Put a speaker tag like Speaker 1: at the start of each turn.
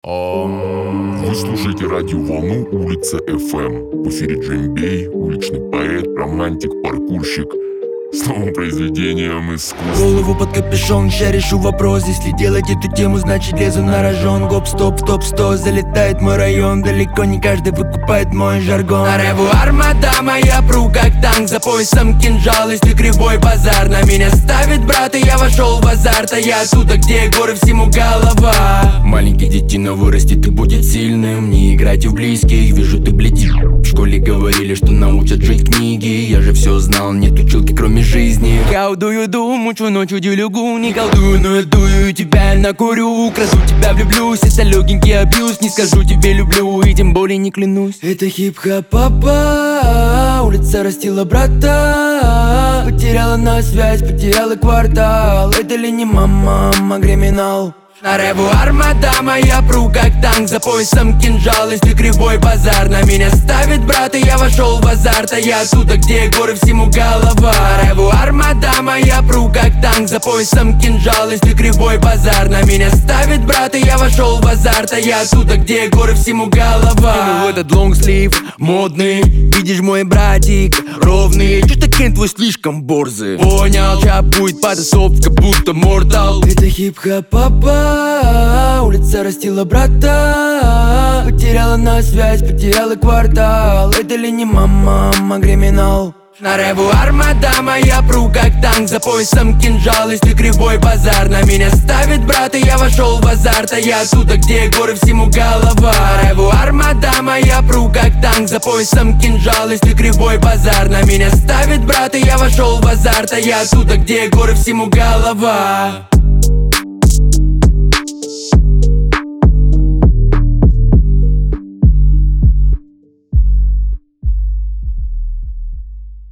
Speaker 1: Вы слушаете радиоволну улица FM. В эфире Джеймбей, уличный поэт, романтик, паркурщик. С новым произведением искусства.
Speaker 2: Голову под капюшон, ща решу вопрос. Если делать эту тему, значит лезу на рожон. Гоп, стоп, топ, 100, залетает мой район. Далеко не каждый выкупает мой жаргон. На реву армада моя, пру как танк. За поясом кинжал, если кривой базар на меня ставит брат, и я вошел в азарт. А я оттуда, где горы, всему голова. Маленький детина вырастет и будет сильным. Не играйте в близких, вижу ты бледишь. В школе говорили, что научат жить книги. Я же все знал, нет училки кроме жизни. Колдую, мучу ночью делюгу. Не колдую, но я дую, тебя накурю. Украду тебя, влюблюсь, это легенький абьюз. Не скажу тебе люблю и тем более не клянусь. Это хип-хоп, папа. Улица растила брата. Потеряла на связь, потеряла квартал. Это ли не мама, криминал? На реву армада моя, пру как танк. За поясом кинжал, если кривой базар на меня ставит брат, и я вошел в азарт. А я оттуда, где горы, всему голова. На реву армада моя, пру как танк. За поясом кинжал, если кривой базар на меня ставит брат, и я вошел в азарт. А я оттуда, где горы, всему голова. Этот лонгслив модный, видишь мой братик ровный. Чё такой твой слишком борзый? Понял, ща будет потасовка, будто мортал. Это хип-хоп, папа. Улица растила брата. Потеряла на связь, потеряла квартал. Это ли не мама, криминал? На реву армада моя, пру как танк. За поясом кинжал, если кривой базар на меня ставит брат, и я вошел в азарт. А я оттуда, где горы, всему голова. На реву армада моя, пру как танк. За поясом кинжал, если кривой базар на меня ставит брат, и я вошел в азарт. А я оттуда, где горы, всему голова.